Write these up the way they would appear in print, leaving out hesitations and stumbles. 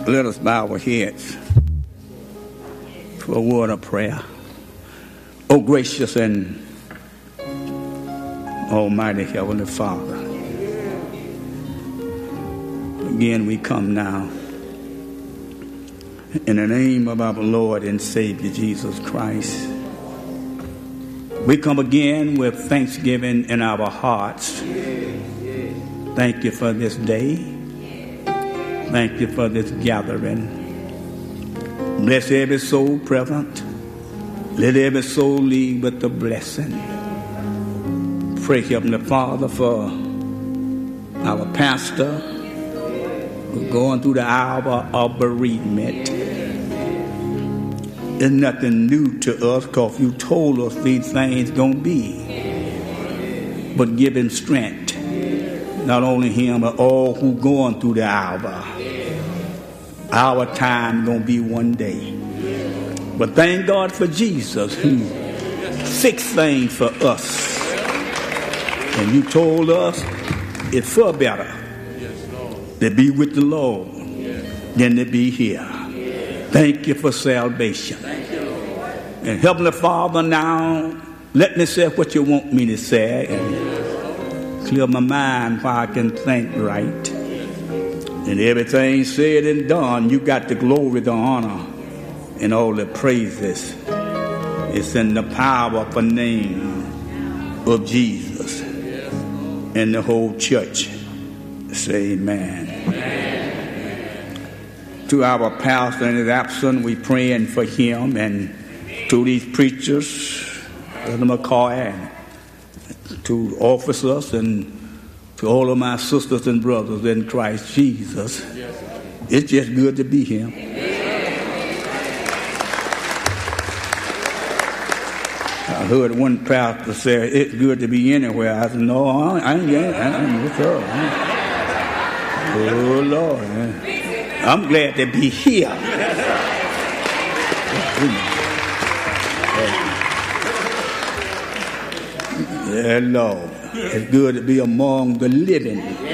Let us bow our heads for a word of prayer. Oh, gracious and almighty Heavenly Father, again we come now in the name of our Lord and Savior Jesus Christ. We come again with thanksgiving in our hearts. Thank you for this day. Thank you for this gathering. Bless every soul present. Let every soul leave with a blessing. Pray, Heavenly Father, for our pastor who's going through the hour of bereavement. It's nothing new to us because you told us these things going to be. But give him strength. Not only him, but all who going through the hour. Our time going to be one day. But thank God for Jesus who fixed things for us. And you told us it's far better to be with the Lord than to be here. Thank you for salvation. And Heavenly Father, now let me say what you want me to say and clear my mind where I can think right. And everything said and done, you got the glory, the honor, and all the praises. It's in the powerful name of Jesus. And the whole church say amen. To our pastor in his absence, we praying for him, and to these preachers, Brother McCoy, and to officers, and to all of my sisters and brothers in Christ Jesus. It's just good to be here. I heard one pastor say, it's good to be anywhere. I said, no, I ain't what's up? Oh, Lord. I'm glad to be here. Yeah, Lord. It's good to be among the living.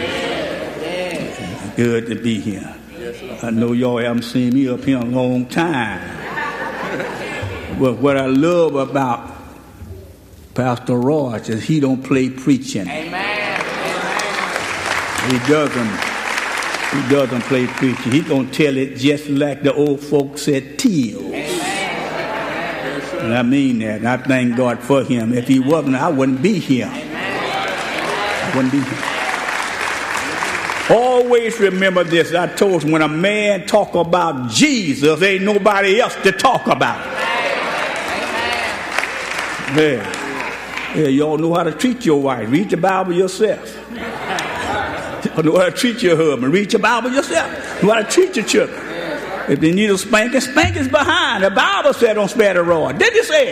It's good to be here. I know y'all haven't seen me up here in a long time. But what I love about Pastor Roach is he don't play preaching. Amen. He doesn't play preaching. He gonna tell it just like the old folks said, teals. And I mean that. And I thank God for him. If he wasn't, I wouldn't be here. I wouldn't be here. Always remember this. I told you, when a man talk about Jesus, ain't nobody else to talk about. Yeah, y'all know how to treat your wife. Read the Bible yourself. You know how to treat your husband. Read your Bible yourself. You know how to treat your children. If they need a spanking, spanking's behind. The Bible said don't spare the rod. Did you say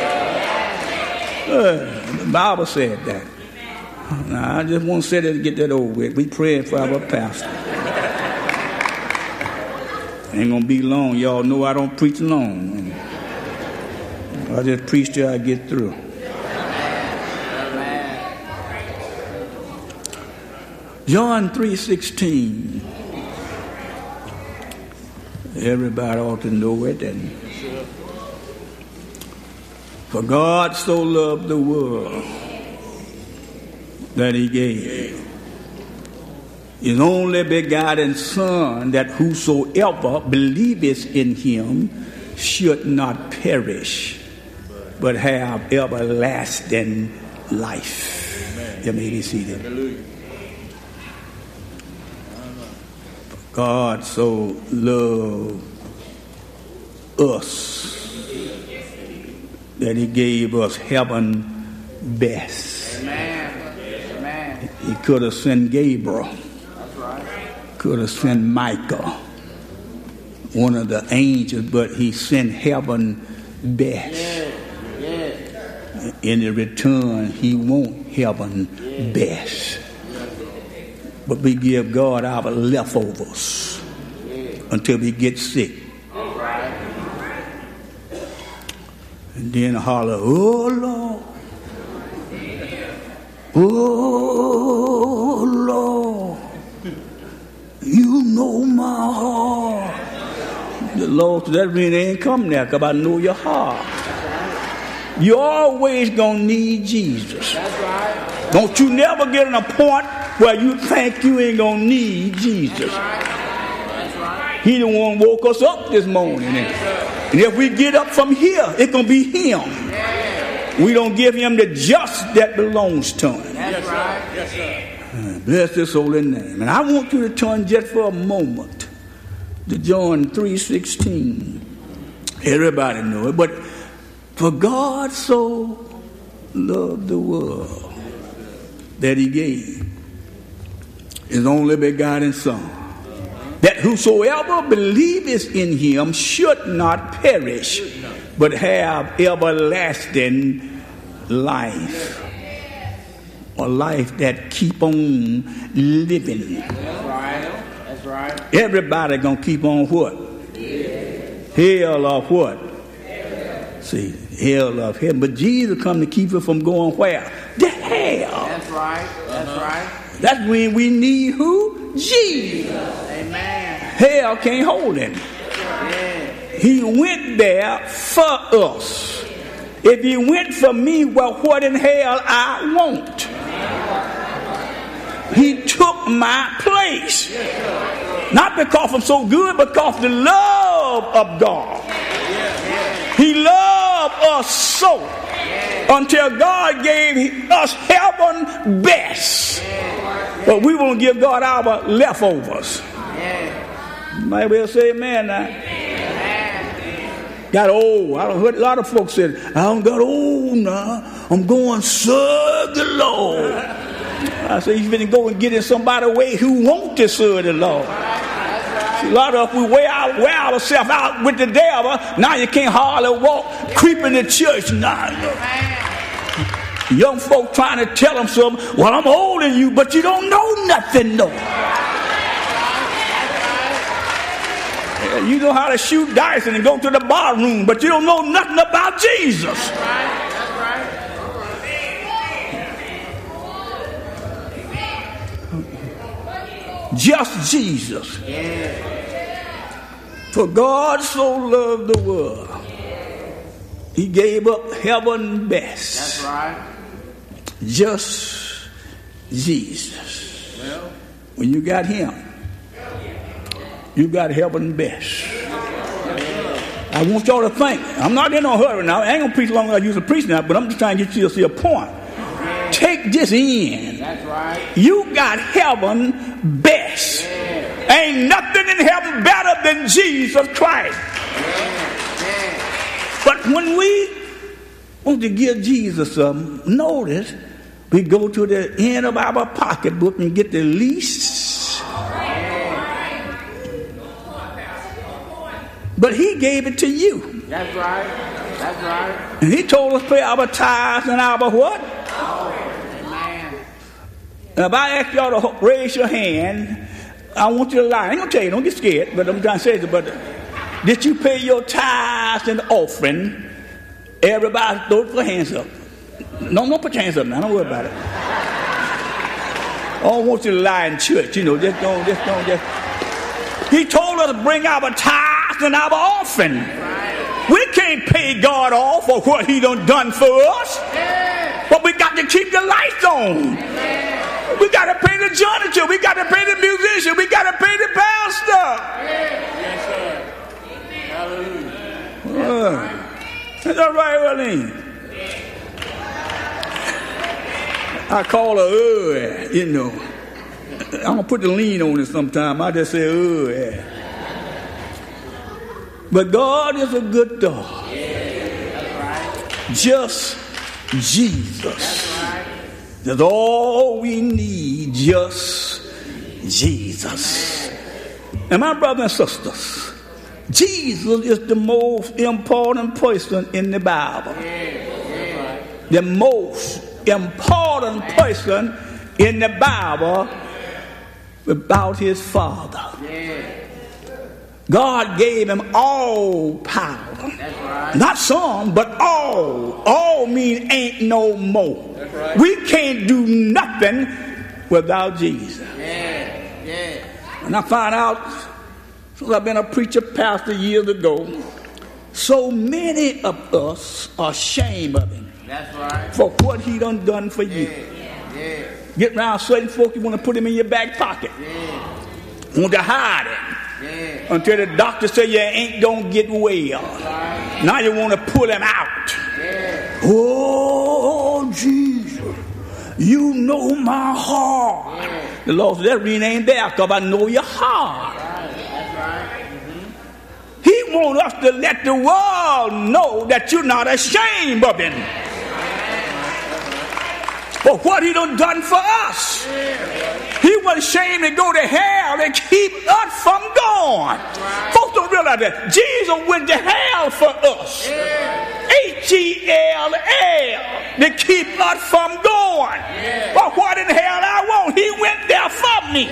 it? The Bible said that. Now, I just want to say that to get that over with. We praying for our pastor. Ain't going to be long. Y'all know I don't preach long. I just preach till I get through. John 3:16. Everybody ought to know it. And for God so loved the world that he gave his only begotten Son, that whosoever believeth in him should not perish, but have everlasting life. Amen. You may be seated. Hallelujah. God so loved us that he gave us heaven best. Amen. He could have sent Gabriel. That's right. Could have sent Michael, one of the angels, but he sent heaven best. Yeah. In the return, he want heaven best. But we give God our leftovers until we get sick. And then holler, oh Lord. Oh Lord. You know my heart. Lord, that really ain't come there because I know your heart. You're always going to need Jesus. That's right. Don't you never get in a point where you think you ain't going to need Jesus. That's right. He the one woke us up this morning. And if we get up from here, it's going to be him. We don't give him the just that belongs to him. That's right. Yes, sir. Bless his holy name. And I want you to turn just for a moment to John 3:16. Everybody know it. But for God so loved the world that he gave his only begotten Son, that whosoever believeth in him should not perish, but have everlasting life. A life that keep on living. That's right. That's right. Everybody gonna keep on what? Hell of what? See, hell of him. But Jesus come to keep it from going where? The hell. That's right. That's right. That's when we need who? Jesus. Amen. Hell can't hold him. Yeah. He went there for us. If he went for me, well, what in hell I want? He took my place. Not because I'm so good, but because the love of God. He loved us so until God gave us heaven best. But we won't give God our leftovers. You might well say amen now. Got old. I heard a lot of folks said, I don't got old now. I'm going serve the Lord. I said, you finna go and get in somebody's way who won't to serve the Lord. See, a lot of us, we wear ourselves out with the devil. Now you can't hardly walk, creeping to church now. Young folk trying to tell them something. Well, I'm older than you, but you don't know nothing, no. You know how to shoot dice and go to the bar room, but you don't know nothing about Jesus. That's right. Just Jesus. For God so loved the world, he gave up heaven best. That's right. Just Jesus. Well, When you got him, you got heaven best. I want y'all to think. I'm not in no hurry now. I ain't gonna preach long as I used to preach now, but I'm just trying to get you to see a point. Take this in. that's right. You got heaven best. Ain't nothing in heaven better than Jesus Christ. But when we want to give Jesus some notice, we go to the end of our pocketbook and get the least. But he gave it to you. That's right. That's right. And he told us pay our tithes and our what? Amen. And if I ask y'all to raise your hand, I want you to lie. I ain't gonna tell you, don't get scared, but I'm trying to say this, but did you pay your tithes and offering? Everybody throw their hands up. No, don't put your hands up now, don't worry about it. I don't want you to lie in church, you know, just. He told us to bring our tithes and our offering. We can't pay God off for what he done for us. But we got to keep the lights on. We got to pay the janitor. We got to pay the musician. We got to pay the pastor. Yes, sir. Hallelujah. That's all right, Arlene. I call her, you know. I'm going to put the lean on it sometime. I just say, But God is a good dog. Just Jesus. That's all we need, just Jesus. And my brothers and sisters, Jesus is the most important person in the Bible. The most important person in the Bible about his Father. God gave him all power. Right. Not some, but all. All mean ain't no more. Right. We can't do nothing without Jesus. And I find out Since I've been a preacher pastor years ago, so many of us are ashamed of him. That's right. For what he done for you. Yeah. Get around certain folk, you want to put him in your back pocket. Want to hide him. Until the doctor say you ain't gonna get well. Now you want to pull him out. Oh, Jesus, you know my heart. The Lord said, that reason ain't there because I know your heart. He wants us to let the world know that you're not ashamed of him. For what he done for us. He wasn't ashamed to go to hell and keep us from going. Folks don't realize that. Jesus went to hell for us. H-E-L-L. To keep us from going. But what in hell I want? He went there for me.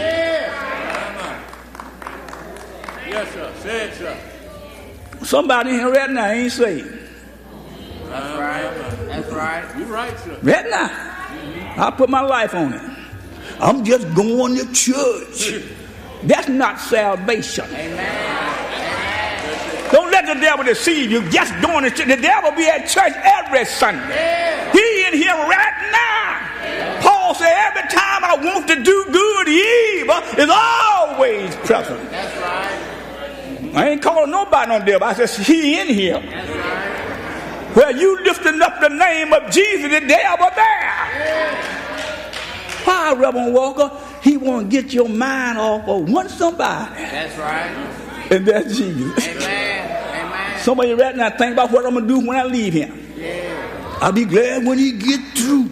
Yes, sir. Say it, sir. Somebody in here right now ain't saved. That's right. That's right. You're right, sir. Right now. I put my life on it. I'm just going to church. That's not salvation. Amen. Don't let the devil deceive you. Just going to church. The devil be at church every Sunday. He in here right now. Paul said, every time I want to do good, evil is always present. That's right. I ain't calling nobody on the devil. I said, he in here. That's right. Well, you lifting up the name of Jesus, the devil there. Why, Reverend Walker? He want to get your mind off of one somebody. That's right. And that's Jesus. Amen. Somebody right now think about what I'm going to do when I leave him. I'll be glad when he get through.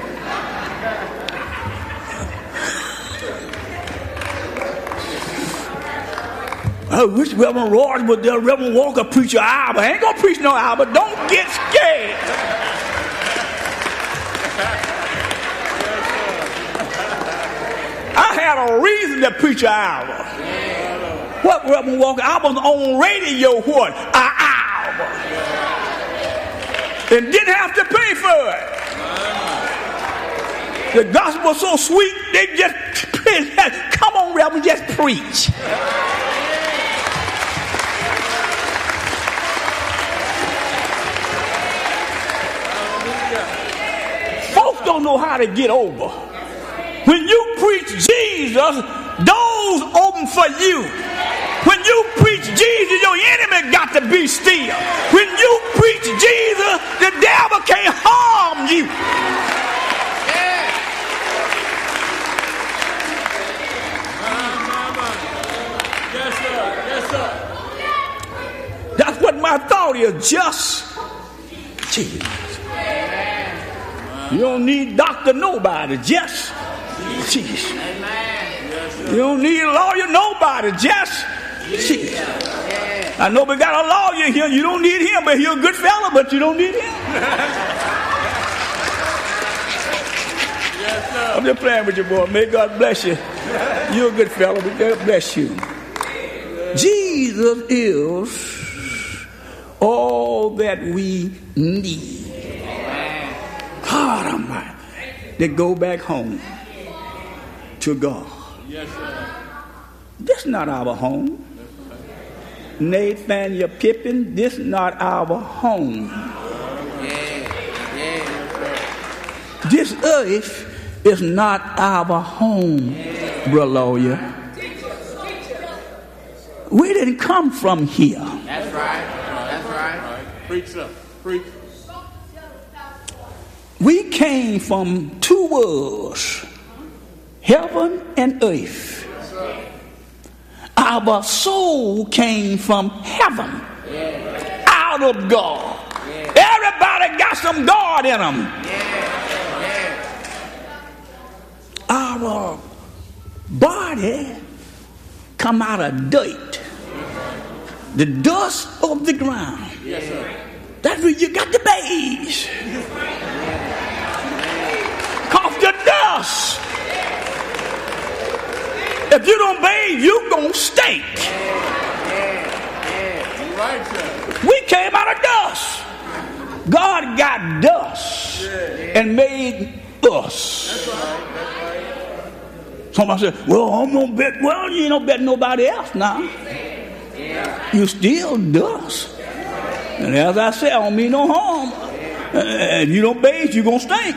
I wish Reverend Rogers was there. Reverend Walker preach an hour. I ain't going to preach no hour, but don't get scared. I had a reason to preach an hour. What, Reverend Walker? I was on radio, what? An hour. And didn't have to pay for it. The gospel was so sweet, they just, come on, Reverend, just preach. Folks don't know how to get over. When you preach Jesus, doors open for you. When you preach Jesus, your enemy got to be still. When you preach Jesus, the devil can't harm you. Yes, sir. That's what my thought is. Just Jesus. You don't need doctor nobody. Just Jesus. You don't need a lawyer nobody. Just Jesus. I know we got a lawyer here. You don't need him, but he's a good fella, but you don't need him. I'm just playing with you, boy. May God bless you. You're a good fella, but God bless you. Jesus is all that we need. God Almighty. They go back home to God. Yes, sir. This not our home. Nathaniel Pippin, this not our home. This earth is not our home, brother lawyer. We didn't come from here. That's right. That's right. Preach, sir. Preach. We came from two worlds, heaven and earth. Our soul came from heaven, out of God. Everybody got some God in them. Our body come out of dirt, the dust of the ground. Yes, sir. That's where you got the base. Cough the dust. If you don't bathe, you gonna stink. You're right, sir. We came out of dust. God got dust and made us. That's right. Somebody said, well, I'm gonna bet. Well, you ain't gonna bet nobody else now. You still dust. And as I said, I don't mean no harm. If you don't bathe, you're going to stink.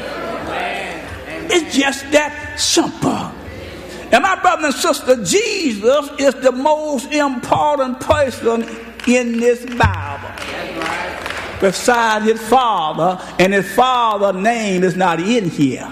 It's just that simple. And my brother and sister, Jesus is the most important person in this Bible. Besides his Father, and his Father's name is not in here.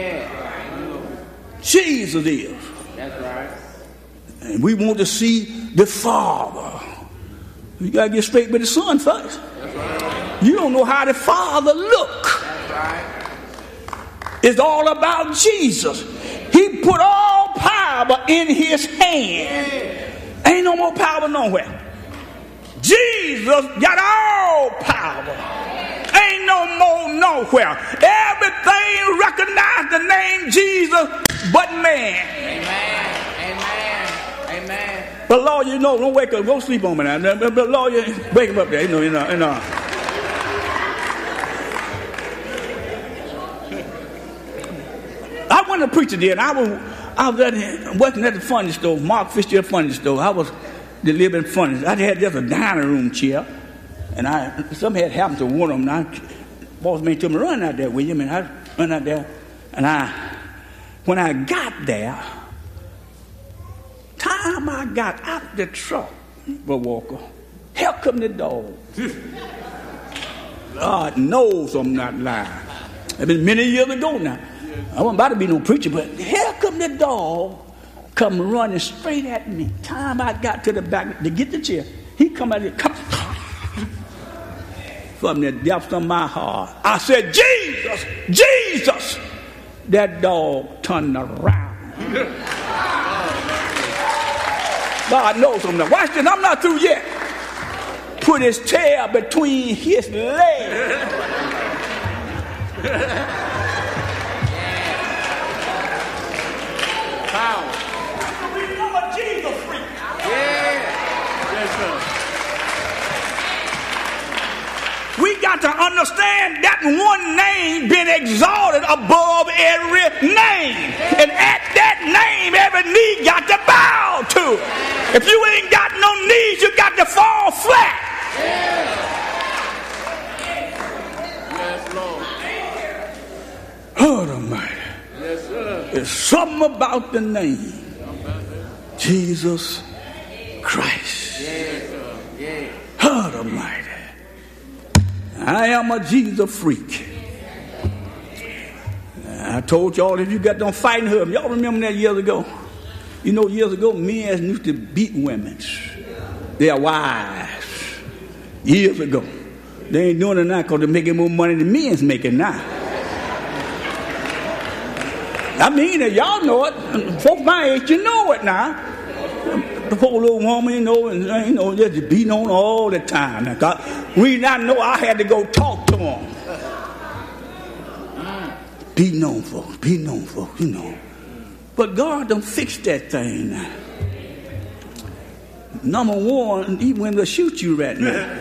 Jesus is. That's right. And we want to see the Father. You got to get straight with the Son first. That's right. You don't know how the Father look. That's right. It's all about Jesus. He put all power in his hand. Ain't no more power nowhere. Jesus got all power. Ain't no more nowhere. Everything recognize the name Jesus but man. Amen. But Lord, you know, don't wake up, go sleep on me now. But Lord, you wake him up there, you know. I went to preach today, and I was working at the funny store, Mark Fitzgerald funny store. I was delivering funnies. I had just a dining room chair, and something had happened to one of them. And boss man told me, run out there, William, and I run out there, and when I got there, time I got out the truck, Brother Walker, here come the dog. God knows I'm not lying. It's been many years ago now. I wasn't about to be no preacher, but here come the dog, come running straight at me. Time I got to the back to get the chair, he come out there, come from the depths of my heart. I said, Jesus, Jesus. That dog turned around. God knows I'm not. Watch this, I'm not through yet. Put his tail between his legs. Power. I'm a Jesus freak. Yes, sir. We got to understand that one name been exalted above every name. And at that name, every knee got to bow to. If you ain't got no knees, you got to fall flat. Yes, Lord. Oh, Almighty. Yes, sir. There's something about the name Jesus Christ. Yes, sir. Yes. God Almighty. I am a Jesus freak. I told y'all, if you got them fighting her, y'all remember that years ago? You know, years ago, men used to beat women, their wives. Years ago. They ain't doing it now because they're making more money than men's making now. I mean, y'all know it. Folks my age, you know it now. The poor little woman, and just beating on all the time. Reason I know, I had to go talk to them. Beating on folks, you know. But God done fixed that thing now. Number one, he went to shoot you right now.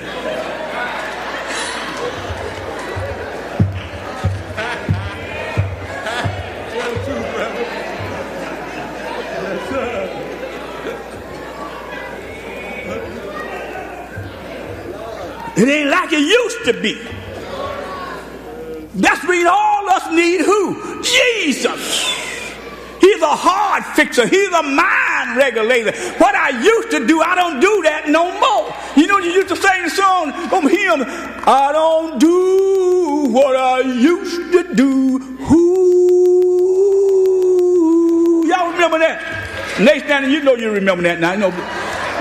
It ain't like it used to be. That's the reason all us need who? Jesus. He's a heart fixer. He's a mind regulator. What I used to do, I don't do that no more. You know, you used to sing the song from him, I don't do what I used to do. Who? Y'all remember that? Next time, you know you remember that now. You know.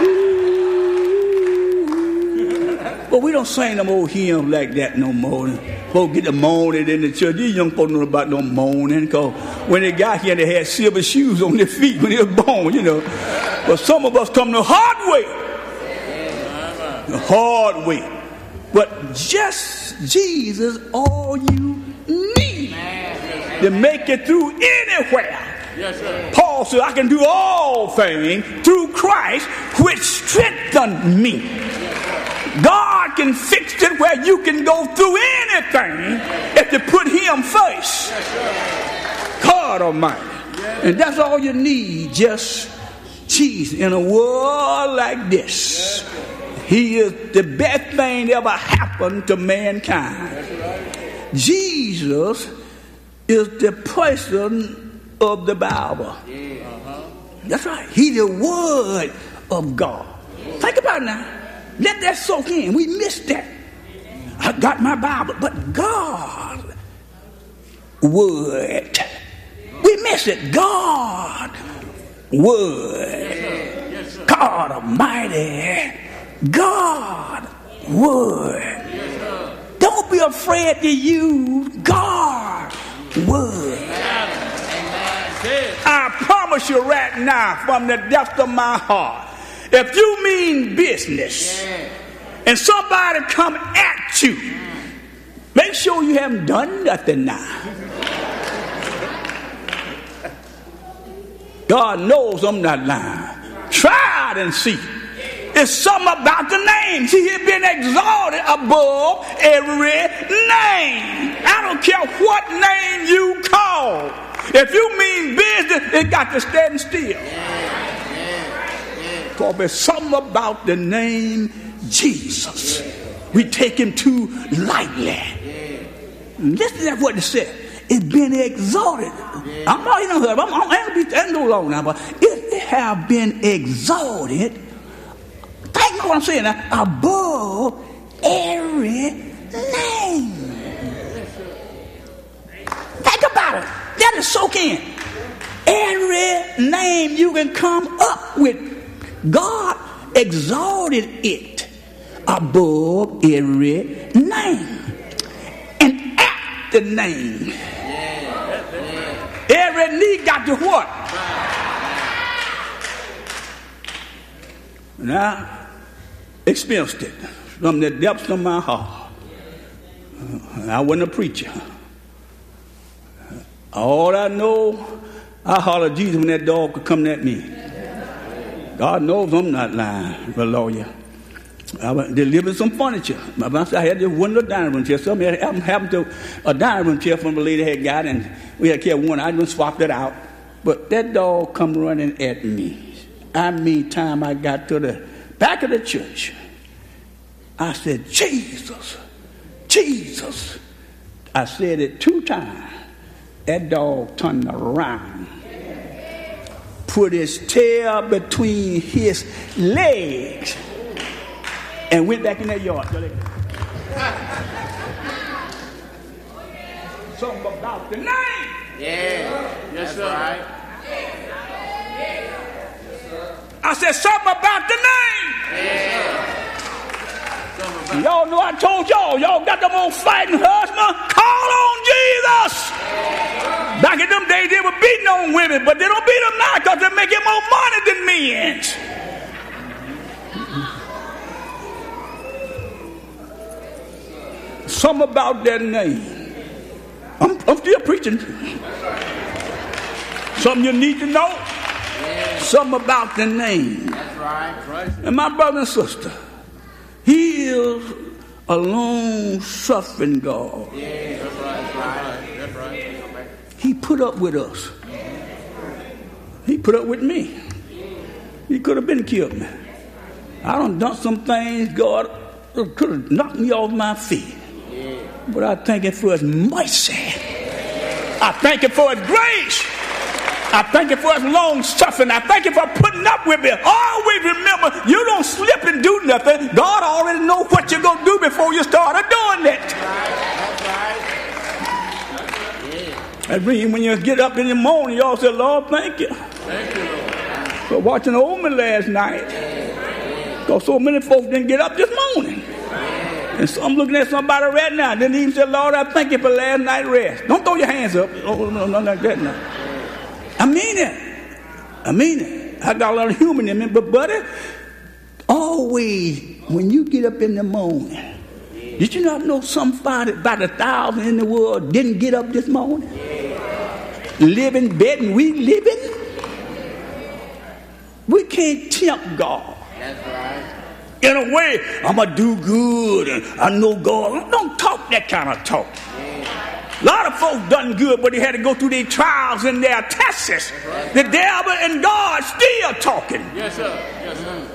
But we don't sing them old hymns like that no more. Folks get the moaning in the church. These young folks know about no moaning, because when they got here, they had silver shoes on their feet when they were born, you know. But some of us come the hard way. The hard way. But just Jesus, all you need to make it through anywhere. Yes, sir. Paul said, I can do all things through Christ, which strengthened me. God can fix it where you can go through anything if you put him first. God Almighty. And that's all you need, just Jesus, in a world like this, he is the best thing that ever happened to mankind. Jesus is the person of the Bible. That's right. He's the Word of God. Think about it now. Let that soak in. We missed that. I got my Bible, but God Word. We miss it. God Word. God Almighty. God Word. Don't be afraid to use God Word. I promise you right now, from the depth of my heart, if you mean business and somebody come at you, make sure you haven't done nothing now. God knows I'm not lying. Try it and see. It's something about the name. See, he's been exalted above every name. I don't care what name you call. If you mean business, it got to stand still. For there's something about the name Jesus. We take him too lightly. Listen to what it said. It's been exalted. I'm not even heard. I'm no longer now, but it have been exalted. Think what I'm saying now, above every name. Think about it. Let it soak in. Every name you can come up with, God exalted it above every name. And at the name, every knee got to what? Now, experienced it from the depths of my heart. I wasn't a preacher. All I know, I hollered Jesus when that dog could come at me. God knows I'm not lying, the lawyer. I was delivering some furniture. I had this window dining room chair. Something happened to a dining room chair from a lady had got, and we had kept one. I just swapped it out. But that dog come running at me. I mean, time I got to the back of the church, I said, Jesus, Jesus. I said it 2 times. That dog turned around, put his tail between his legs, and went back in that yard. Something about the name. Yeah, yes, sir. Right. I said something about the name. Yeah. Y'all know I told y'all got them on fighting husband. Call on Jesus. Back in them days, they were beating on women, but they don't beat them now because they're making more money than men. Something about that name. I'm still preaching. Something you need to know. Something about the name. That's right. And my brother and sister, he is a long-suffering God. Yeah, that's right. That's right. He put up with us. He put up with me. He could have been killed me. I done some things God could have knocked me off my feet. But I thank him for his mercy. I thank him for his grace. I thank you for his long suffering. I thank you for putting up with me. Always remember, you don't slip and do nothing. God already knows what you're going to do before you start doing it. That's right. When you get up in the morning, y'all say, Lord, thank you. Thank you, Lord. For watching Omen last night. Because so many folks didn't get up this morning. And so I'm looking at somebody right now. Didn't even say, Lord, I thank you for last night's rest. Don't throw your hands up. Oh, no, not like that now. I mean it. I got a lot of humor in me, but buddy, always when you get up in the morning, did you not know somebody about 1,000 in the world didn't get up this morning? Living, betting, we living. We can't tempt God. That's right. In a way, I'm going to do good and I know God. Don't talk that kind of talk. A lot of folks done good, but they had to go through their trials and their tests. Right. The devil and God still talking. Yes, sir. Yes, sir.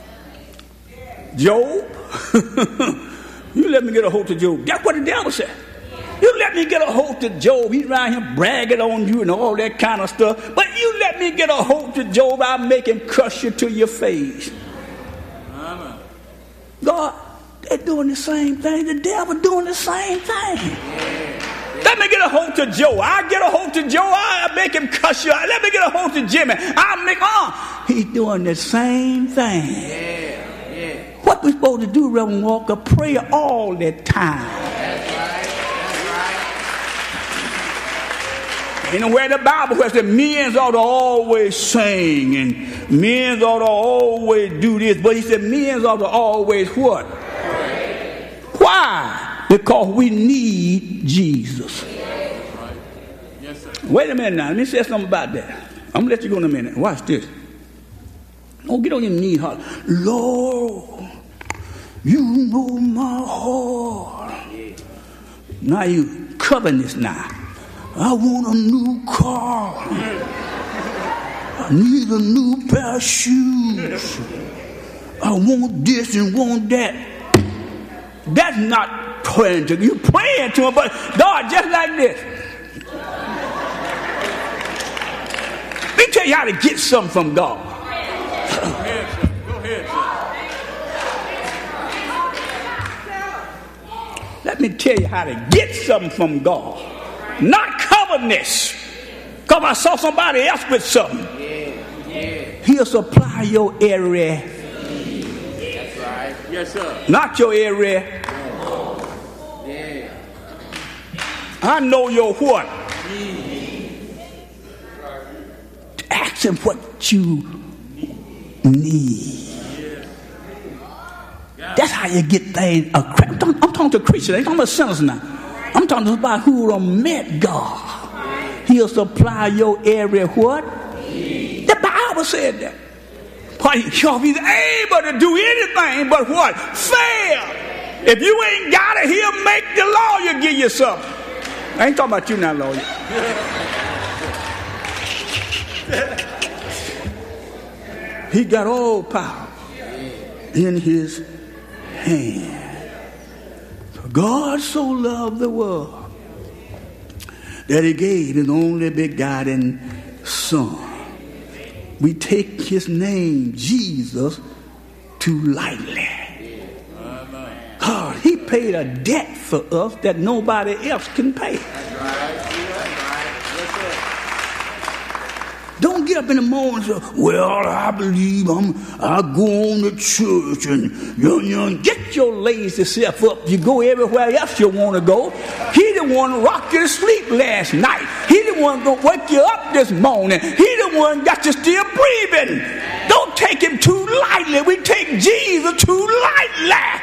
Job, you let me get a hold of Job. That's what the devil said. You let me get a hold of Job. He's around here bragging on you and all that kind of stuff. But you let me get a hold of Job, I'll make him crush you to your face. Amen. God, they're doing the same thing. The devil doing the same thing. Let me get a hold of Joe. I'll get a hold of Joe. I'll make him cuss you. Let me get a hold of Jimmy. I'll make he's doing the same thing. What we supposed to do, Reverend Walker? Pray all the time. That's right. You know where the Bible says that men ought to always sing and men ought to always do this, but he said men ought to always what? Pray. Why? Because we need Jesus. Right. Yes, sir. Wait a minute now. Let me say something about that. I'm going to let you go in a minute. Watch this. Oh, get on your knees, holler. Lord, you know my heart. Now you covering this now. I want a new car. I need a new pair of shoes. I want this and want that. That's not praying to him. You're praying to him, but God, just like this. Let me tell you how to get something from God. Go ahead, sir. Go ahead, sir. Let me tell you how to get something from God. Not covetousness. Because I saw somebody else with something. He'll supply your area. That's right. Yes, sir. Not your area. I know your what. Ask him what you need. That's how you get things. I'm talking to Christians. I ain't talking about sinners now. I'm talking about who done met God. He'll supply your area what? The Bible said that. He's able to do anything but what? Fail. If you ain't got it, he'll make the lawyer give you something. I ain't talking about you now, lawyer. He got all power in his hand. For God so loved the world that he gave his only begotten Son. We take his name, Jesus, too lightly. God, he paid a debt for us that nobody else can pay. Don't get up in the morning and say, well, I believe I go on to church and get your lazy self up. You go everywhere else you want to go. He the one rocked you to sleep last night. He the one gonna wake you up this morning. He the one got you still breathing. Don't take him too lightly. We take Jesus too lightly.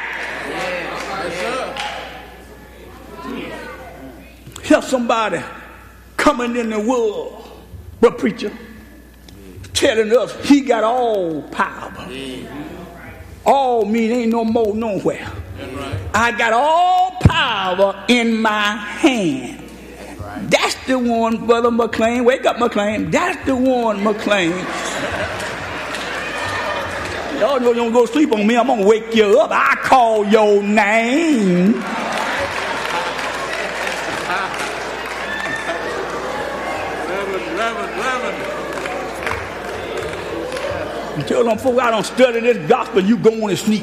Help somebody coming in the world, but preacher, telling us he got all power. All mean ain't no more nowhere. I got all power in my hand. That's the one, Brother McLean. Wake up, McLean. That's the one, McLean. Y'all know you don't go to sleep on me. I'm going to wake you up. I call your name. Tell them folks I don't study this gospel, you going to sleep.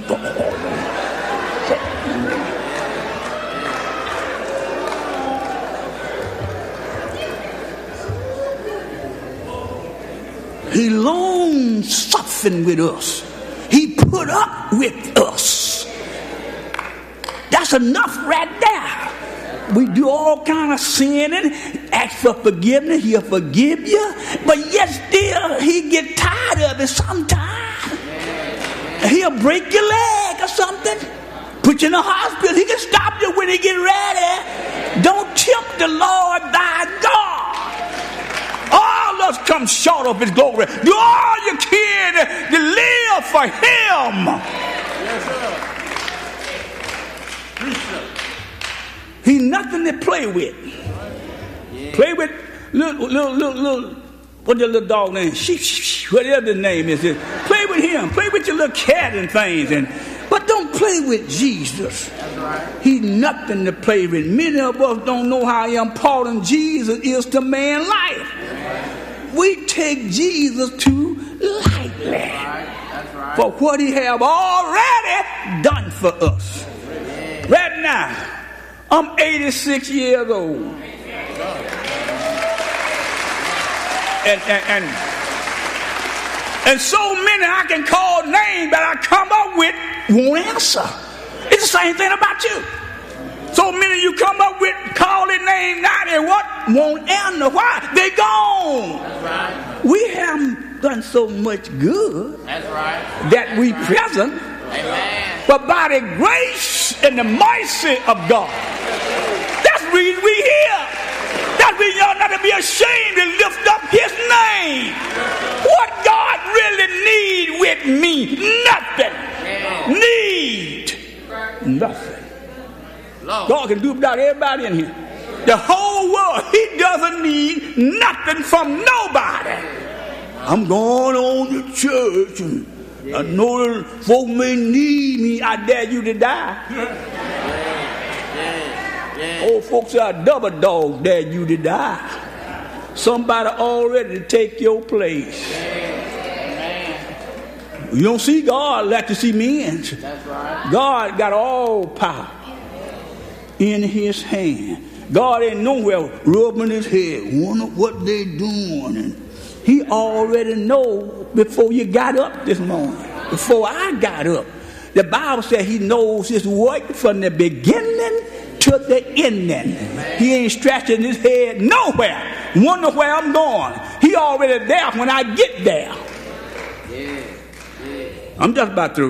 He long suffering with us. He put up with us. That's enough right there. We do all kind of sinning, ask for forgiveness, he'll forgive you, but yet still he get tired of it sometimes. He'll break your leg or something, put you in the hospital. He can stop you when he get ready. Don't tempt the Lord thy God. All of us come short of his glory. Do all you can to live for him. Yes, sir. He's nothing to play with. Yeah. Play with little what's your little dog name? Whatever the name is. Play with him. Play with your little cat and things. But don't play with Jesus. That's right. He's nothing to play with. Many of us don't know how important Jesus is to man's life. Yeah. We take Jesus too lightly. That's right. For what he have already done for us. Yeah. Right now, I'm 86 years old. And so many I can call names that I come up with won't answer. It's the same thing about you. So many you come up with, call their name now, and what? Won't answer. Why? They gone. That's right. We haven't done so much good. That's right. That we present. Amen. But by the grace and the mercy of God, that's the reason we here. That's the reason y'all not to be ashamed to lift up his name. What God really need with me? Nothing. Need nothing. God can do without everybody in here. The whole world, he doesn't need nothing from nobody. I'm going on to church and I know that folk may need me. I dare you to die. Old folks are double dog, dare you to die. Somebody already to take your place. You don't see God like to see men. God got all power in his hand. God ain't nowhere rubbing his head, wonder what they doing. And he already know before you got up this morning, before I got up. The Bible says he knows his work from the beginning to the ending. He ain't scratching his head nowhere. Wonder where I'm going. He already there when I get there. I'm just about through.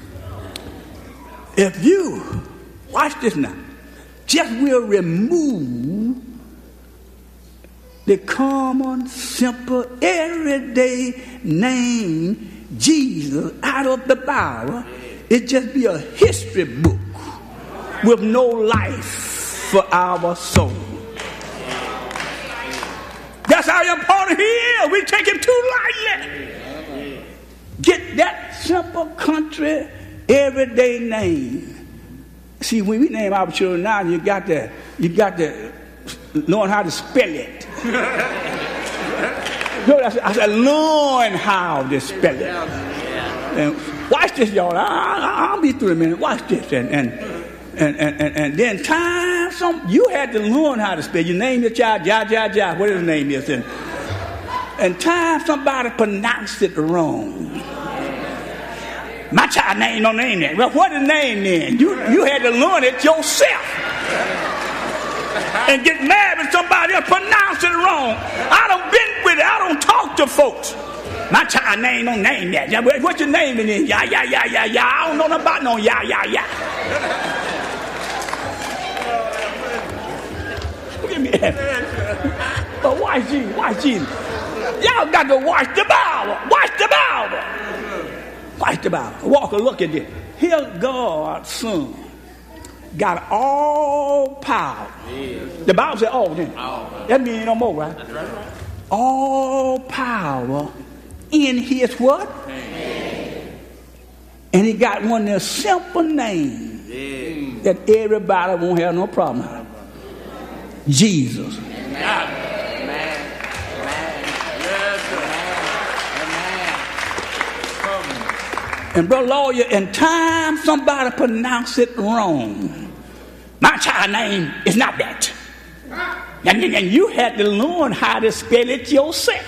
If you, watch this now, just will remove the common, simple, everyday name Jesus out of the Bible, it just be a history book with no life for our soul. That's how important he is. We take him too lightly. Get that simple country everyday name. See, when we name our children now, you got to learn how to spell it. I said, learn how to spell it. And watch this, y'all. I'll be through in a minute. Watch this, and then time you had to learn how to spell. You name your child Ja, whatever his name is, and time somebody pronounced it wrong. My child name don't name that. Well, what is name then? You had to learn it yourself. And get mad when somebody else pronounce it wrong. I done been with it. I don't talk to folks. My child name don't name that. What's your name in it? Yeah. I don't know nothing about no yeah. Look at me. But watch Jesus. Y'all got to watch the Bible. Watch the Bible. Walk and look at this. Here God's Son got all power. The Bible said all then. That means no more, right? That's right. All power in his what? And he got one of the simple names that everybody won't have no problem with. Jesus. And brother lawyer, in time somebody pronounce it wrong. My child name is not that. And you had to learn how to spell it yourself.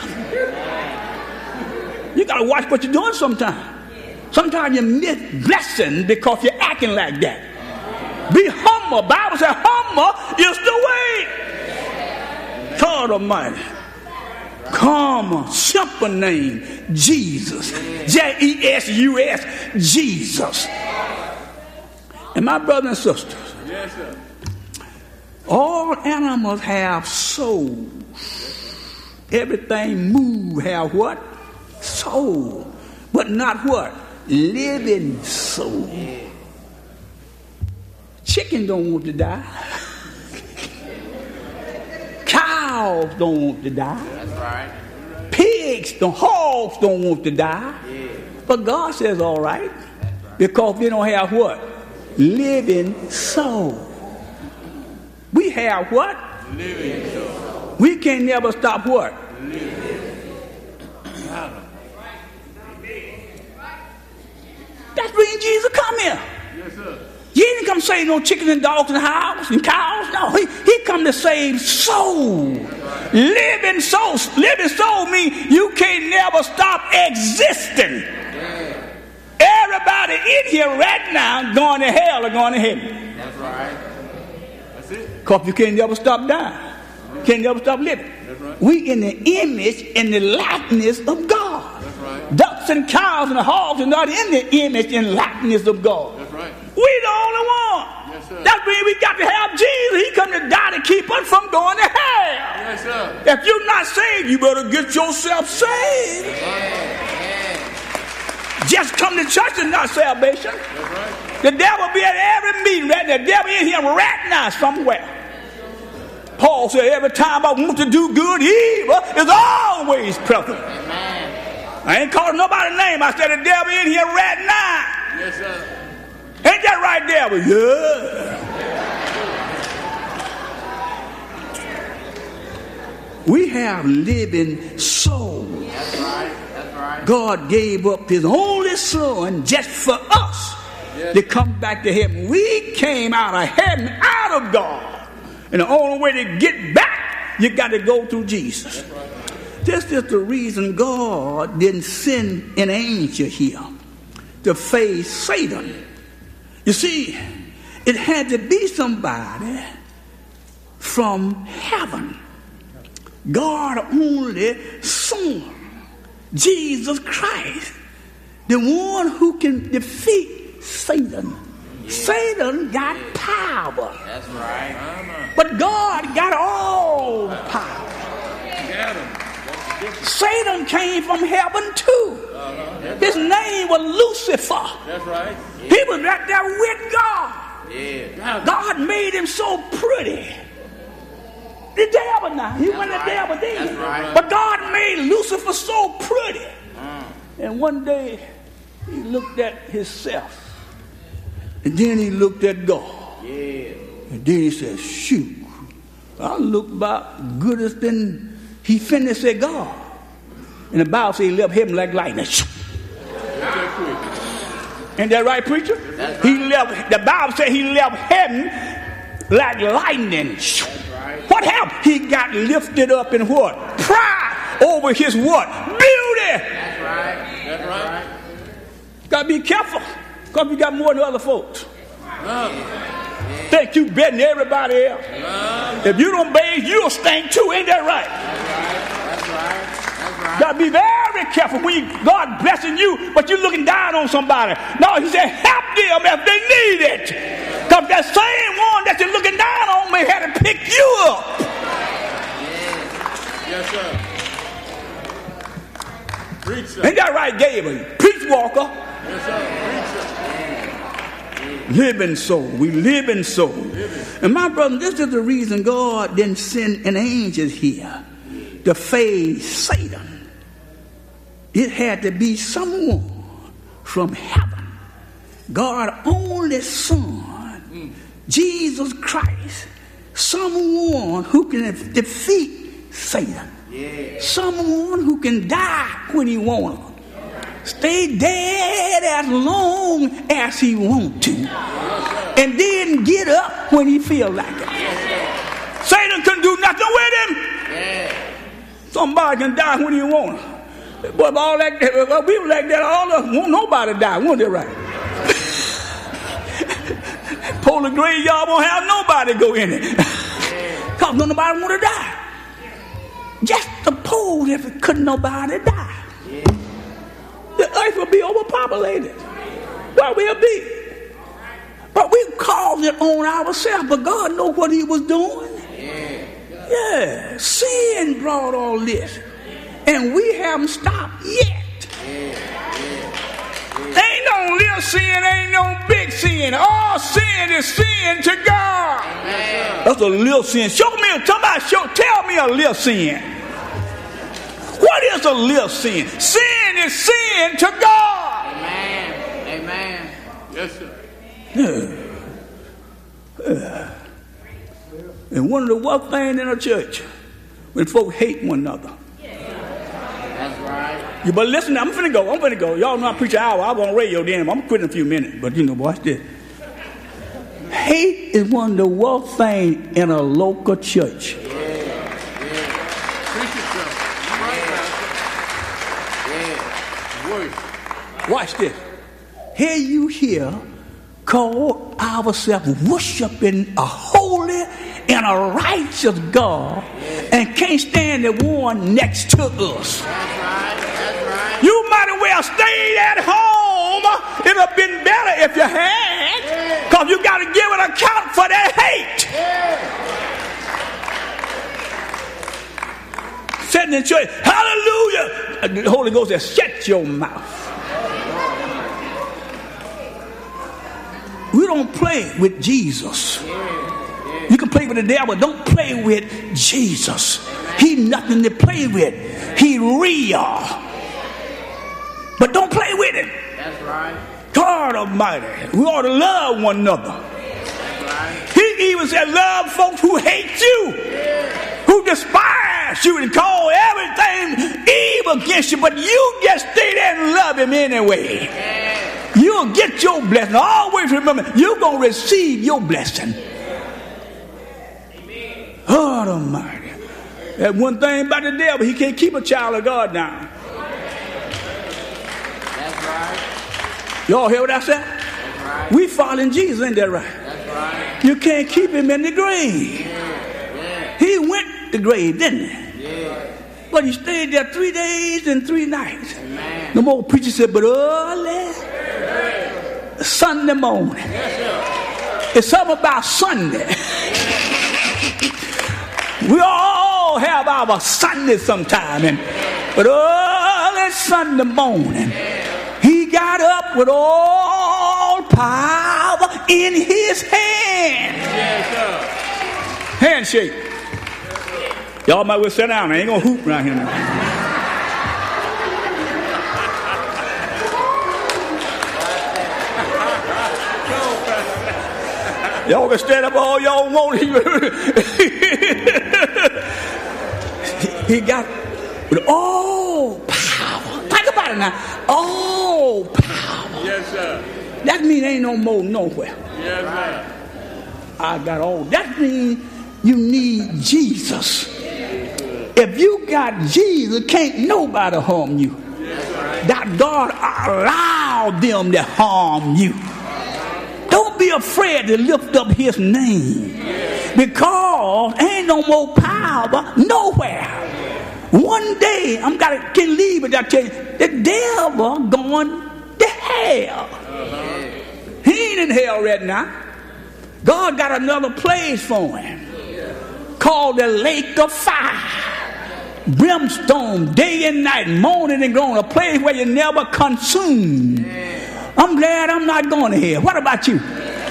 You got to watch what you're doing sometimes. Sometimes you miss blessing because you're acting like that. Be humble. Bible says humble is the way. God Almighty. Common, simple name, Jesus. Jesus, Jesus. And my brothers and sisters, yes, sir. All animals have souls. Everything move have what? Soul. But not what? Living soul. Chicken don't want to die. cows don't want to die. That's right. Pigs, the hogs don't want to die. Yeah. But God says, all right. Because we don't have what? Living soul. We have what? Living soul. We can never stop what? That's when Jesus come here. Yes, sir. He didn't come save no chickens and dogs and hogs and cows. No, he come to save soul. Living soul. Living soul means you can never stop existing. Everybody in here right now going to hell or going to heaven. That's right. That's it. Because you can never stop dying. You can never stop living. That's right. We in the image and the likeness of God. That's right. Ducks and cows and hogs are not in the image and likeness of God. That's right. We the only one. Yes, sir. That means we got to have Jesus. He come to die to keep us from going to hell. Yes, sir. If you're not saved, you better get yourself saved. Just come to church is not salvation. That's right. The devil be at every meeting right now. The devil in here right now somewhere. Paul said, every time I want to do good, evil is always present. I ain't calling nobody's name. I said the devil in here right now. Yes, sir. Ain't that right, devil? Yeah. We have living soul. That's right. That's right. God gave up his only son just for us to come back to heaven. We came out of heaven, out of God. And the only way to get back, you got to go through Jesus. This is the reason God didn't send an angel here to face Satan. You see, it had to be somebody from heaven. God only Son, Jesus Christ, the one who can defeat Satan. Yeah. Satan got power. That's right. But God got all power. Got him. Satan came from heaven too. His name was Lucifer. That's right. Yeah. He was right there with God. Yeah. God made him so pretty. The devil now. He wasn't the devil then. That's right. But God made Lucifer so pretty. And one day he looked at himself. And then he looked at God. Yeah. And then he said, shoot, I look about goodest than he finished said God. And the Bible says he left heaven like lightning. Ain't that right, preacher? That's right. He left, the Bible says he left heaven like lightning. Right. What happened? He got lifted up in what? Pride over his what? Beauty. That's right. That's right. Got to be careful because you got more than other folks. Think you better than everybody else. If you don't bathe, you'll stink too. Ain't that right? That's right. Got to be very careful when God blessing you, but you're looking down on somebody. No, he said, help them if they need it. Because that same one that you're looking down on may have to pick you up. Yes, sir. Preach, sir. Ain't that right, Gabriel? Preach, Walker. Yes, sir. Preach, sir. Living soul. We live in soul. And my brother, this is the reason God didn't send an angel here to face Satan. It had to be someone from heaven. God only Son, Jesus Christ, someone who can defeat Satan. Yeah. Someone who can die when he wants to. Stay dead as long as he want to. And then get up when he feel like it. Satan couldn't do nothing with him. Yeah. Somebody can die when he want to. But all that, people like that, all of us, won't nobody die, won't they, right? Polar graveyard won't have nobody go in it. Because nobody want to die. Just suppose if it couldn't nobody die. The earth will be overpopulated. Well, we'll be. But we caused it on ourselves. But God knows what he was doing. Yeah. Sin brought all this. And we haven't stopped yet. Ain't no little sin, ain't no big big sin. All sin is sin to God. Amen. That's a little sin. Tell me a little sin. What is a little sin? Sin is sin to God. Amen. Amen. Yes, sir. And one of the worst things in a church, when folks hate one another. That's right. You better listen. I'm finna go. Y'all know I preach an hour. I'll go on radio then. I'm quitting in a few minutes. But watch this. Hate is one of the worst things in a local church. Yeah. Preach yourself. Yeah. Watch this. Here you hear call ourselves worshiping a holy and a righteous God and can't stand the one next to us. That's right. You might as well stay at home. It would have been better if you had, because you got to give an account for that hate. Sitting in church, hallelujah. The Holy Ghost says, shut your mouth. We don't play with Jesus. You can play with the devil, don't play with Jesus. He nothing to play with. He real. But don't play with him. That's right. God Almighty. We ought to love one another. Right. He even said, love folks who hate you, who despise you and call everything evil against you, but you just stay there and love him anyway. You'll get your blessing. Always remember, you're going to receive your blessing. God Almighty. That one thing about the devil, he can't keep a child of God down. That's right. Y'all hear what I said? That's right. We following Jesus, ain't that right? That's right. You can't keep him in the grave. Yeah. He went to the grave, didn't he? Yeah. But he stayed there 3 days and 3 nights. Amen. The more preacher said, but early Sunday morning. It's something about Sunday. We all have our Sunday sometime. But early Sunday morning, he got up with all power in his hand. Handshake. Y'all might well sit down. I ain't going to hoop right here now. Y'all can stand up all y'all want. He got with all power. Think about it now. All power. Yes, sir. That means ain't no more nowhere. Yes, sir. I got all. That means you need Jesus. If you got Jesus, can't nobody harm you. That God allowed them to harm you. Don't be afraid to lift up his name, because ain't no more power nowhere. One day can leave it. I tell you, the devil going to hell. He ain't in hell right now. God got another place for him called the lake of fire, brimstone, day and night, morning and groan, a place where you never consume. I'm glad I'm not going to hell. What about you?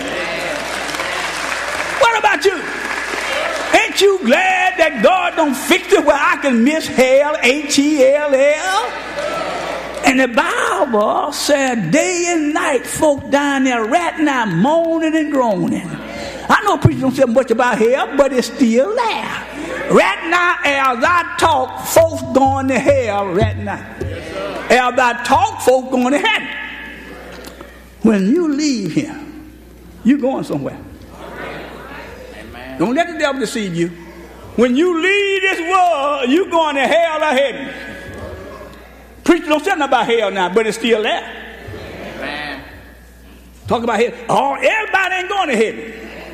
What about you? Ain't you glad that God don't fix it where I can miss hell, H-E-L-L? And the Bible said day and night folk down there right now moaning and groaning. I know preachers don't say much about hell, but it's still there. Right now, as I talk, folks going to hell right now. As I talk, folks going to heaven. When you leave here, you're going somewhere. Amen. Don't let the devil deceive you. When you leave this world, you're going to hell or heaven. Preachers don't say nothing about hell now, but it's still there. Amen. Talk about hell. Oh, everybody ain't going to heaven.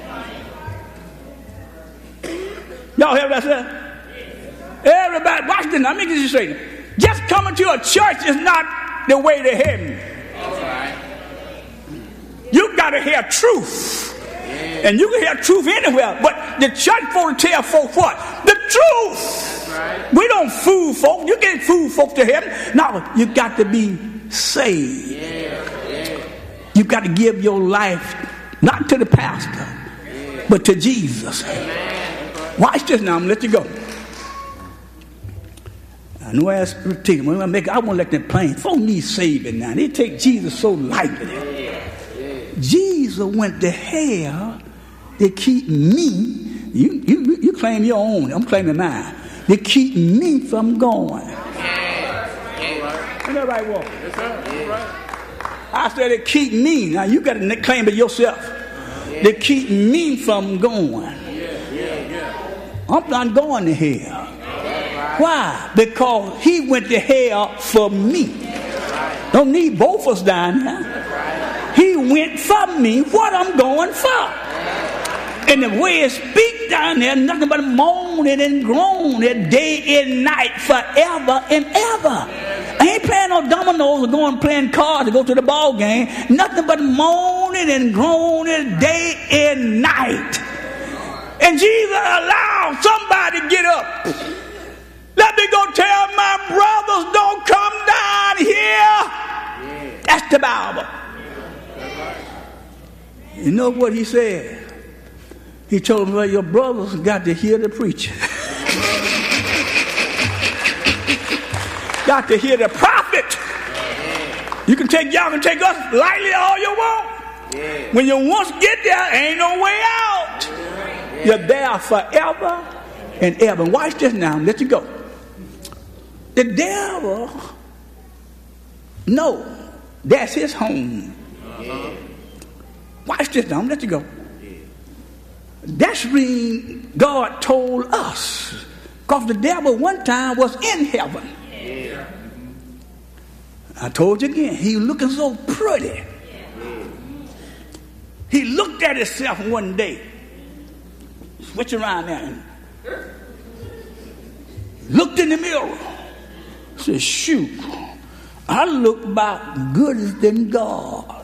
Y'all hear what I said? Everybody, watch this. Let me get you straight. Just coming to a church is not the way to heaven. All right. You got to hear truth. Yeah. And you can hear truth anywhere. But the church folk tell folks what? The truth. Right. We don't fool folk. You can't fool folk to heaven. No, you got to be saved. Yeah. Yeah. You got to give your life not to the pastor, but to Jesus. Watch this now. I'm going to let you go. I know I want to let them plain. Folk need saving now. They take Jesus so lightly. Jesus went to hell to keep me. You claim your own. I'm claiming mine. To keep me from going. Ain't that right, Walter? Yes, sir. I said to keep me. Now you got to claim it yourself. To keep me from going. I'm not going to hell. Why? Because he went to hell for me. Don't need both of us down there. He went for me what I'm going for. And the way it speaks down there, nothing but moaning and groaning day and night forever and ever. I ain't playing no dominoes or going playing cards to go to the ball game. Nothing but moaning and groaning day and night. And Jesus allowed somebody to get up. Let me go tell my brothers, don't come down here. That's the Bible. You know what he said? He told them, well, your brothers got to hear the preacher. Got to hear the prophet. Y'all can take us lightly all you want. When you once get there, ain't no way out. You're there forever and ever. Watch this now. Let you go. The devil, no, that's his home. Watch this now. Let you go. That's when God told us. Because the devil one time was in heaven. I told you again, he was looking so pretty. He looked at himself one day. Switch around there. Looked in the mirror. Said, shoot, I look about gooder than God.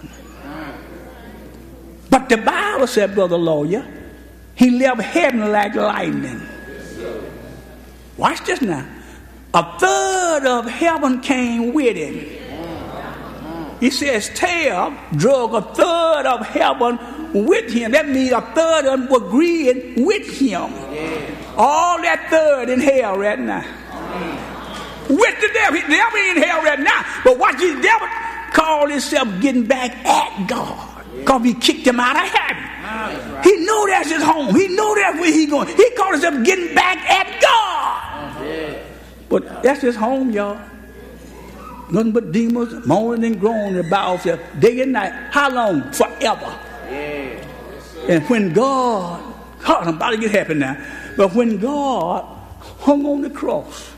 But the Bible said, Brother Lawyer, he left heaven like lightning. Watch this now. A third of heaven came with him. He says tail drug a third of heaven with him. That means a third of them were agreeing with him. All that third in hell right now. With the devil. The devil in hell right now. But watch this devil call himself getting back at God. Because he kicked him out of heaven. He know that's his home. He know that's where he's going. He called himself getting back at God. But that's his home, y'all. Nothing but demons moaning and groaning about himself day and night. How long? Forever. And when God, I'm about to get happy now. But when God hung on the cross,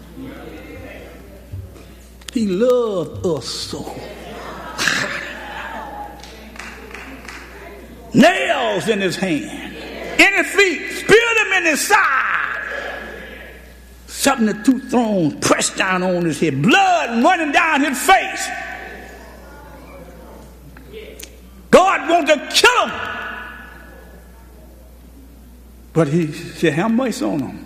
he loved us so. Nails in his hand, in his feet, speared him in his side. 72 thrones pressed down on his head, blood running down his face. God wanted to kill him, but he said, have mercy on him.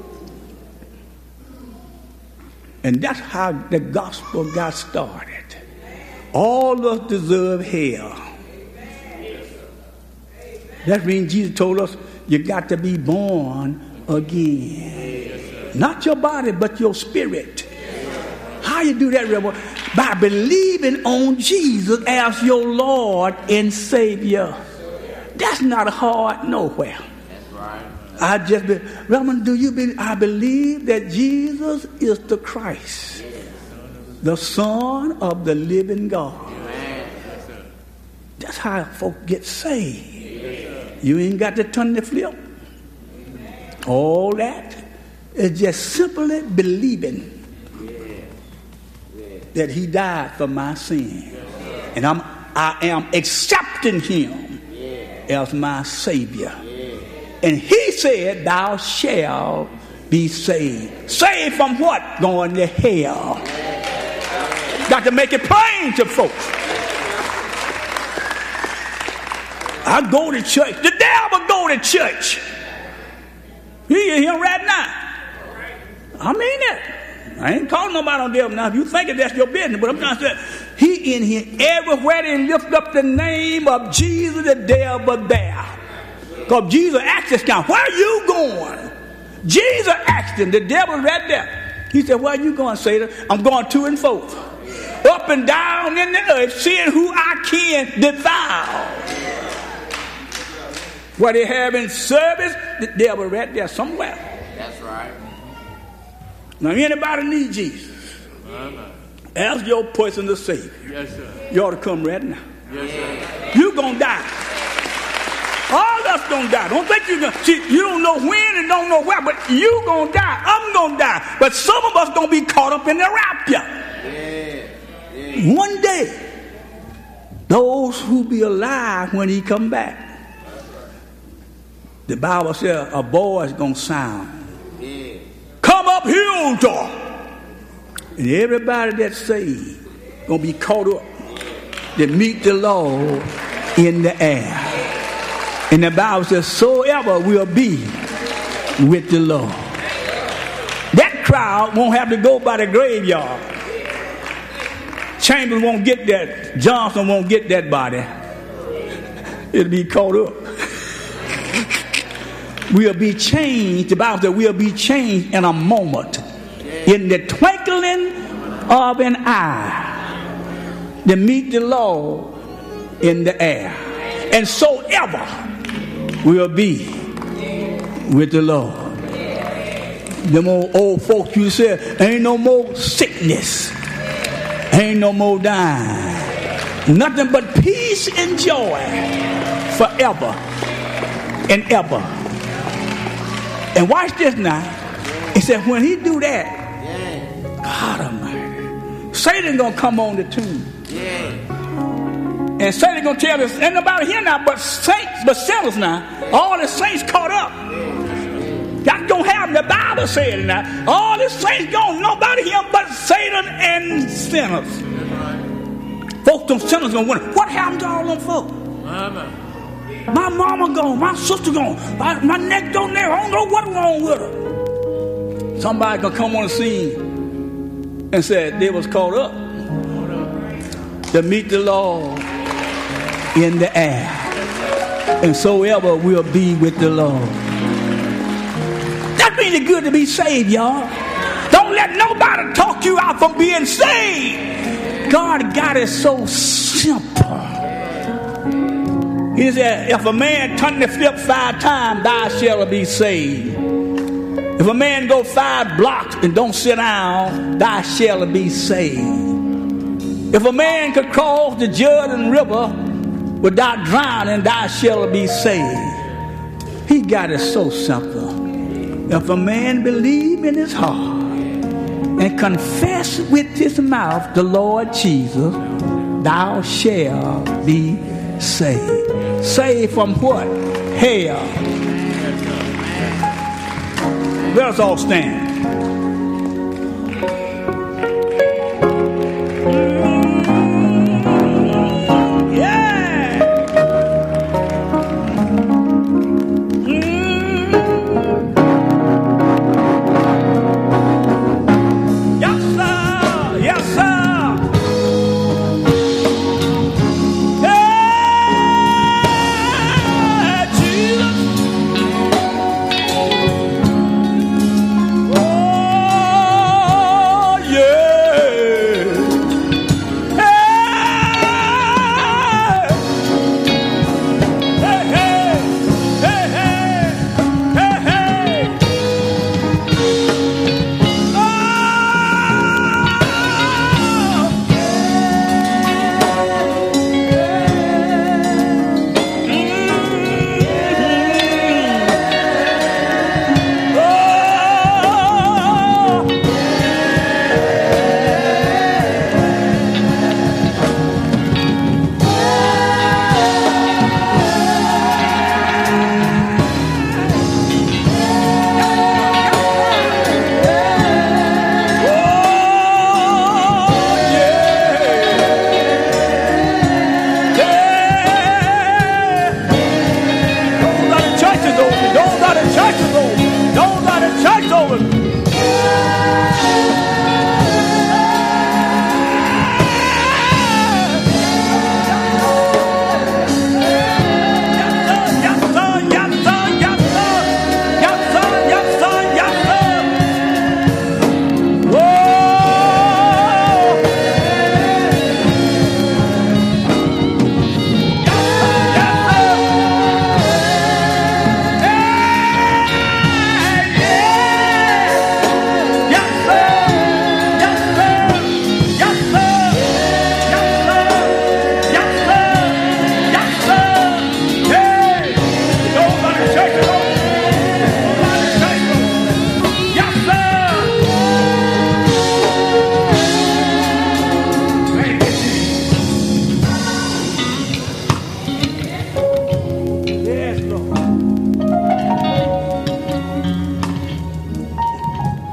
And that's how the gospel got started. All of us deserve hell. That means Jesus told us you got to be born again. Not your body, but your spirit. How you do that, Rebel? By believing on Jesus as your Lord and Savior. That's not hard nowhere. I believe that Jesus is the Christ, the Son of the living God. That's how folk get saved. You ain't got to turn the flip. All that is just simply believing that he died for my sin. And I am accepting him as my Savior. And he said, thou shalt be saved. Saved from what? Going to hell. Got to make it plain to folks. I go to church. The devil go to church. You hear him right now. I mean it. I ain't calling nobody on devil now. If you think that's your business, but I'm trying to say, he in here everywhere they lift up the name of Jesus, the devil there. Because Jesus asked this guy, where are you going? Jesus asked him, the devil's right there. He said, where are you going, Satan? I'm going to and forth, up and down in the earth, seeing who I can devour. What they have in service, the devil right there somewhere. That's right. Now, anybody need Jesus? As your personal Savior. Yes, sir. You ought to come right now. Yes, sir. You're going to die. All of us going to die. Don't think you're going to. See, you don't know when and don't know where, but you're going to die. I'm going to die. But some of us going to be caught up in the rapture. Yeah. One day, those who be alive when he come back, the Bible says a voice going to sound. Yeah. Come up Hilltop. And everybody that's saved going to be caught up to meet the Lord in the air. And the Bible says, so ever will be with the Lord. That crowd won't have to go by the graveyard. Chambers won't get that. Johnson won't get that body. It'll be caught up. We'll be changed. The Bible says we'll be changed in a moment. In the twinkling of an eye. To meet the Lord in the air. And so ever we'll be with the Lord. Them old folks you said, ain't no more sickness. Ain't no more dying. Nothing but peace and joy forever and ever. And watch this now. He said when he do that, God Almighty, Satan gonna come on the tomb. And Satan gonna tell us, ain't nobody here now but saints, but sinners now. All the saints caught up. That don't happen. The Bible said it now. All the saints gone, nobody here but Satan and sinners. Folks, them sinners gonna wonder, what happened to all them folks? My mama gone, my sister gone, my neck don't there. I don't know what's wrong with her. Somebody gonna come on the scene and say they was caught up to meet the Lord in the air. And so ever we'll be with the Lord. That means it's good to be saved, y'all. Don't let nobody talk you out from being saved. God got it so simple. He said, if a man turn the flip 5 times, thou shalt be saved. If a man go 5 blocks and don't sit down, thou shalt be saved. If a man could cross the Jordan River without drowning, thou shalt be saved. He got it so simple. If a man believe in his heart and confess with his mouth the Lord Jesus, thou shalt be saved. Saved from what? Hell. Let us all stand. Woo!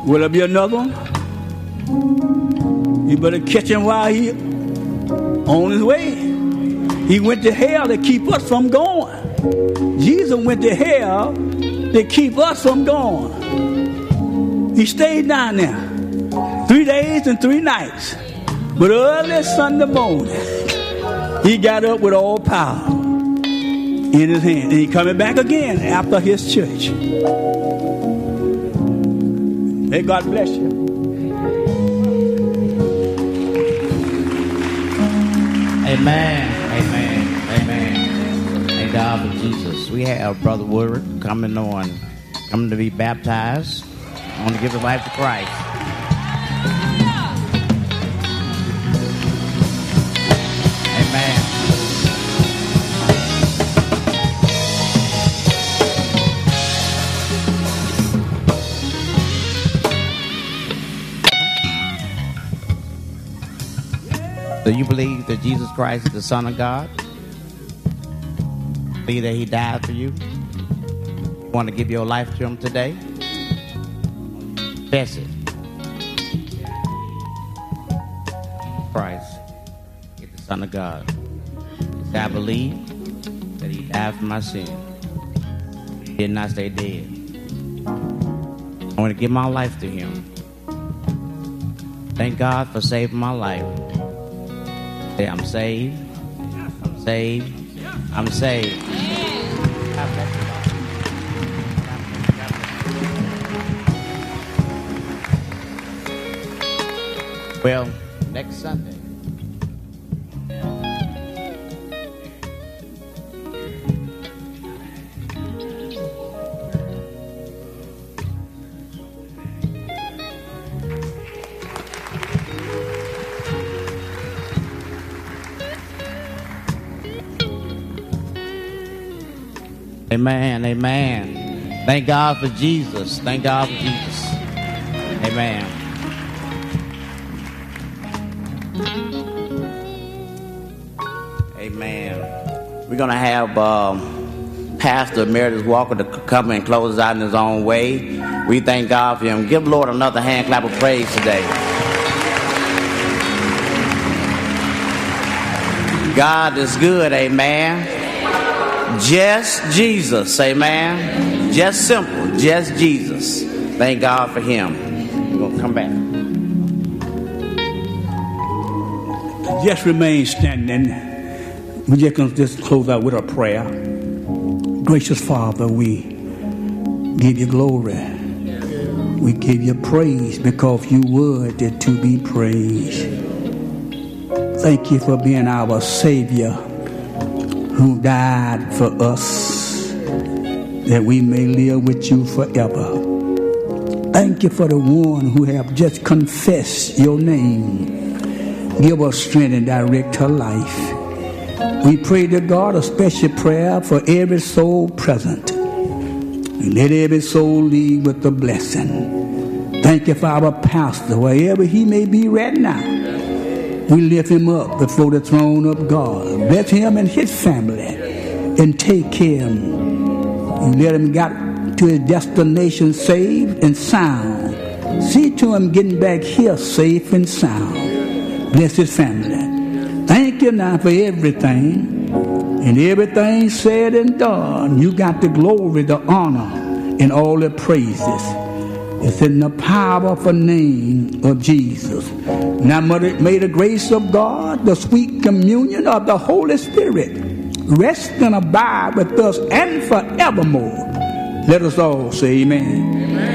Will there be another one? You better catch him while he on his way. He went to hell to keep us from going. Jesus went to hell to keep us from going. He stayed down there 3 days and 3 nights. But early Sunday morning, he got up with all power in his hand. And he coming back again after his church. May God bless you. Amen. Amen. Amen. Thank God for Jesus. We have Brother Woodward coming to be baptized. I want to give his life to Christ. Amen. Do you believe that Jesus Christ is the Son of God? Believe that He died for you? You want to give your life to Him today? Confess it. Christ is the Son of God. I believe that He died for my sin. He did not stay dead. I want to give my life to Him. Thank God for saving my life. Say, I'm saved. I'm saved. I'm saved. Well, next Sunday. Amen, amen. Thank God for Jesus. Thank God for Jesus. Amen. Amen. We're going to have Pastor Emeritus Walker to come and close out in his own way. We thank God for him. Give the Lord another hand clap of praise today. God is good, amen. Just Jesus, amen. Just simple, just Jesus. Thank God for him. We're going to come back. Just remain standing. We're just going to just close out with a prayer. Gracious Father, we give you glory. We give you praise because you worthy to be praised. Thank you for being our Savior who died for us that we may live with you forever. Thank you for the one who have just confessed your name. Give us strength and direct her life. We pray to God a special prayer for every soul present. And let every soul leave with a blessing. Thank you for our pastor, wherever he may be right now. We lift him up before the throne of God. Bless him and his family and take care of him. And let him get to his destination safe and sound. See to him getting back here safe and sound. Bless his family. Thank you now for everything. And everything said and done. You got the glory, the honor, and all the praises. It's in the powerful name of Jesus. Now may the grace of God, the sweet communion of the Holy Spirit, rest and abide with us and forevermore. Let us all say amen. Amen.